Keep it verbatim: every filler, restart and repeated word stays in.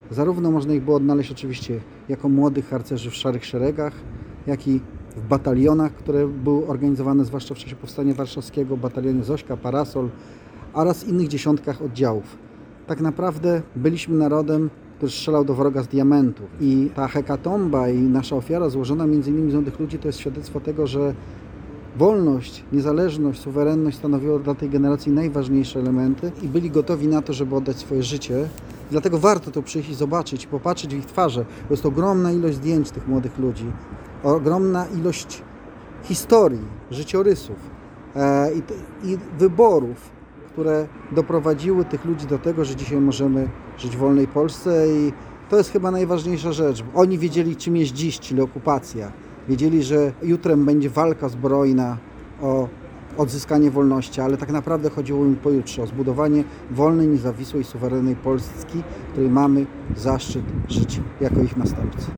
Zarówno można ich było odnaleźć oczywiście jako młodych harcerzy w szarych szeregach, jak i w batalionach, które były organizowane zwłaszcza w czasie Powstania Warszawskiego, batalionie Zośka, Parasol oraz innych dziesiątkach oddziałów. Tak naprawdę byliśmy narodem, który strzelał do wroga z diamentów i ta hekatomba i nasza ofiara złożona między innymi z młodych ludzi to jest świadectwo tego, że wolność, niezależność, suwerenność stanowiło dla tej generacji najważniejsze elementy i byli gotowi na to, żeby oddać swoje życie. Dlatego warto to przyjść i zobaczyć, popatrzeć w ich twarze. To jest ogromna ilość zdjęć tych młodych ludzi, ogromna ilość historii, życiorysów e, i, i wyborów, które doprowadziły tych ludzi do tego, że dzisiaj możemy żyć w wolnej Polsce i to jest chyba najważniejsza rzecz. Oni wiedzieli, czym jest dziś, czyli okupacja. Wiedzieli, że jutrem będzie walka zbrojna o odzyskanie wolności, ale tak naprawdę chodziło im pojutrze o zbudowanie wolnej, niezawisłej, suwerennej Polski, w której mamy zaszczyt żyć jako ich następcy.